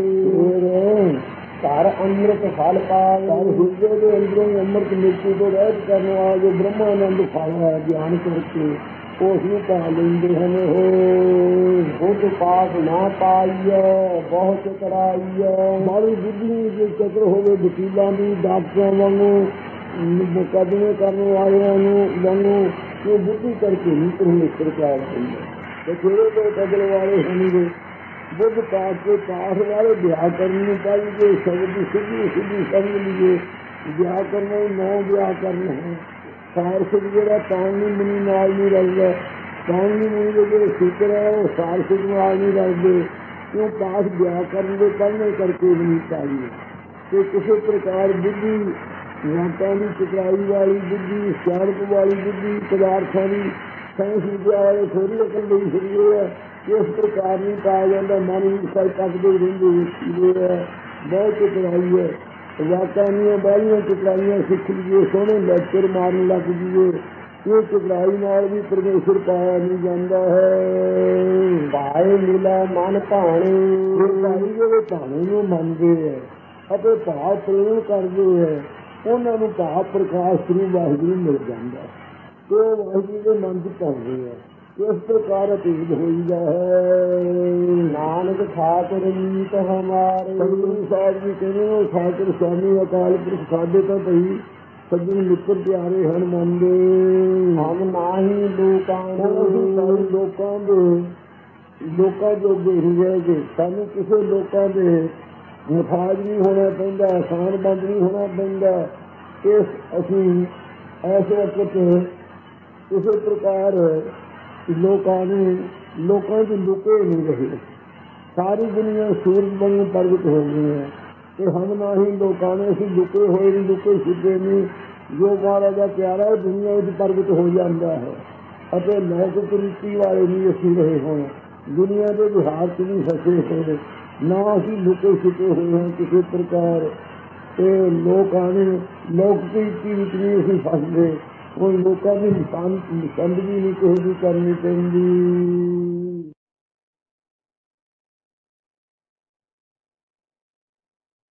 ਘਰ ਅੰਮ੍ਰਿਤ ਫਲ ਪਾਵੇ, ਹਿਰਦੇ ਦੇ ਅੰਦਰੋਂ ਅੰਮ੍ਰਿਤ ਮਿੱਟੀ ਤੋਂ ਰਹਿਤ ਕਰਨ ਵਾਲਾ ਜੋ ਬ੍ਰਹਮਾਨੰਦ ਫਲ ਹੈ ਗਿਆਨ ਕਰਕੇ ਉਸ ਨੂੰ ਪਾ ਲੈਂਦੇ ਹਨ। ਉਹ ਬੁੱਧ ਪਾਸ ਨਾ ਪਾਈਏ ਬਹੁਤ ਚਤਰਾਈਏ, ਮਾੜੀ ਬੁੱਧੀ ਜੇ ਚਤਰ ਹੋਵੇ ਵਕੀਲਾਂ ਦੀ, ਡਾਕਟਰਾਂ ਵਾਂਗੂ, ਮੁਕੱਦਮੇ ਕਰਨ ਵਾਲਿਆਂ ਨੂੰ ਵਾਂਗੂ ਉਹ ਬੁੱਧੀ ਕਰਕੇ ਨਹੀਂ ਪਰਮੇਸ਼ਰ ਪਿਆਰ ਹੁੰਦਾ। ਤੇ ਥੋੜੇ ਤੋਂ ਕਦਰ ਵਾਲੇ ਹੋਣਗੇ ਬੁੱਧ ਪਾਸ ਕੇ ਪਾਠ ਵਾਲੇ ਵਿਆਹ ਕਰਨ ਨੂੰ ਪਾਈਏ, ਸ਼ਬਦ ਦੀ ਸਿੱਧੀ ਸਿੱਧੀ ਸਮਝ ਲਈਏ। ਵਿਆਹ ਕਰਨਾ ਨੌ ਵਿਆਹ ਕਰਨਾ ਹੈ। ਸਾਰ ਸਿੱਧ ਜਿਹੜਾ ਪਾਣੀ ਮੁਨੀ ਨਾਲ ਨਹੀਂ ਰਲਦਾ, ਪਾਣੀ ਮੁਨੀ ਦੇ ਜਿਹੜੇ ਸੂਤਰ ਹੈ ਉਹ ਸਾਰ ਸਿੱਧ ਨਾਲ ਨਹੀਂ ਰਲਦੇ, ਕਿਉਂ ਪਾਠ ਵਿਆਹ ਕਰਨ ਦੇ ਪੜ੍ਹਨੇ ਕਰਕੇ ਵੀ ਨਹੀਂ ਪਾਈਏ। ਤੇ ਕਿਸੇ ਪ੍ਰਕਾਰ ਬੁੱਧੀ ਨਾਟਾਂ ਦੀ ਚਤਰਾਈ ਵਾਲੀ ਬੁੱਧੀ, ਸਿਆਣਪ ਵਾਲੀ ਬੁੱਧੀ, ਪਦਾਰਥਾਂ ਦੀ ਸਾਇੰਸ ਵਿਦਿਆ ਵਾਲੇ ਥੋੜ੍ਹੀ ਅਕਲ ਲਈ ਸਰੀਏ ਹੈ, ਇਸ ਪ੍ਰਕਾਰ ਨਹੀਂ ਪਾਇਆ ਜਾਂਦਾ। ਮਨ ਵੀ ਸਾਈ ਤੱਕਦੇ ਰਹਿੰਦੇ ਹੈ, ਬਹੁਤ ਚਤਰਾਈ ਹੈ। ਵਾਕਾਨੀਆਂ ਬਾਹਲੀਆਂ ਚਤਰਾਈਆਂ ਸਿੱਖ ਲਈਏ, ਸੋਹਣੇ ਲੈਕਚਰ ਮਾਰਨ ਲੱਗ ਜੀਏ, ਇਹ ਚਤਰਾਈ ਨਾਲ ਵੀ ਪਰਮੇਸ਼ਰ ਪਾਇਆ ਨਹੀਂ ਜਾਂਦਾ ਹੈ। ਭਾਏ ਮਿਲਾ ਮਨ ਭਾਣੇ, ਭਾਈ ਜਿਹੜੇ ਭਾਣੇ ਨੂੰ ਮੰਨਦੇ ਹੈ ਅਤੇ ਭਾਵ ਪ੍ਰੇਮ ਕਰਦੇ ਹੈ, ਉਹਨਾਂ ਨੂੰ ਭਾਵ ਪ੍ਰਕਾਸ਼ ਸ੍ਰੀ ਵਾਹਿਗੁਰੂ ਮਿਲ ਜਾਂਦਾ ਤੇ ਉਹ ਵਾਹਿਗੁਰੂ ਦੇ ਮਨ ਚ ਪਾਉਂਦੇ ਆ। ਇਸ ਪ੍ਰਕਾਰ ਅਤੀਤ ਹੋਈਦਾ ਹੈ। ਨਾਨਕ ਠਾਕੁਰ ਰੀਤ ਹਮਾਰੇ ਸਤਿਗੁਰੂ ਸਾਹਿਬ ਜੀ ਕਹਿੰਦੇ ਉਹ ਠਾਕੁਰ ਸਵਾਮੀ ਅਕਾਲ ਪੁਰਖ ਸਾਡੇ ਤਾਂ ਭਈ ਸੱਜਣ ਮਿੱਤਰ ਪਿਆਰੇ ਹਨ ਮੰਨਦੇ। ਹਮ ਨਾਹੀ ਲੋਕਾਂ ਦੇ ਲੋਕਾਂ ਦੇ ਲੋਕਾਂ ਜੋਗੇ ਹੀ ਰਹਿ ਗਏ। ਸਾਨੂੰ ਕਿਸੇ ਲੋਕਾਂ ਦੇ ਮੁਖਾਜ ਨਹੀਂ ਹੋਣਾ ਪੈਂਦਾ, ਆਸਾਨ ਬੰਦ ਨਹੀਂ ਹੋਣਾ ਪੈਂਦਾ। ਇਸ ਅਸੀਂ ਇਸ ਵਕਤ ਕਿਸੇ ਪ੍ਰਕਾਰ ਲੋਕਾਂ ਨੂੰ ਲੋਕਾਂ ਚ ਲੁਕੇ ਨਹੀਂ ਰਹੇ। ਸਾਰੀ ਦੁਨੀਆ ਸੂਰਜ ਵਾਂਗੂ ਪ੍ਰਗਟ ਹੋ ਗਈ ਹੈ ਤੇ ਹਮ ਨਾ ਹੀ ਲੋਕਾਂ ਨੇ ਅਸੀਂ ਲੁਕੇ ਹੋਏ ਨਹੀਂ, ਲੁਕੇ ਛੁਪੇ ਨਹੀਂ। ਜੋ ਮਹਾਰਾਜ ਦਾ ਪਿਆਰਾ ਉਹ ਦੁਨੀਆ ਵਿੱਚ ਪ੍ਰਗਟ ਹੋ ਜਾਂਦਾ ਹੈ ਅਤੇ ਲੌਕਿਕ ਰੀਤੀ ਵਾਲੇ ਨਹੀਂ ਅਸੀਂ ਰਹੇ ਹੋਏ। ਦੁਨੀਆ ਦੇ ਵਿਹਾਰ ਚ ਨਹੀਂ ਫਸੇ ਹੋਏ, ਨਾ ਅਸੀਂ ਲੁਕੇ ਛੁਪੇ ਹੋਏ ਹਾਂ ਕਿਸੇ ਪ੍ਰਕਾਰ। ਤੇ ਲੋਕਾਂ ਨੇ ਲੌਕਿਕ ਰੀਤੀ ਵਿੱਚ ਨਹੀਂ ਅਸੀਂ ਫਸਦੇ। ਹੁਣ ਲੋਕਾਂ ਦੀ ਨਿਸ਼ਾਨ ਨਿਸ਼ਾਨ ਵੀ ਨਹੀਂ ਕਿਸੇ ਦੀ ਕਰਨੀ ਪੈਂਦੀ।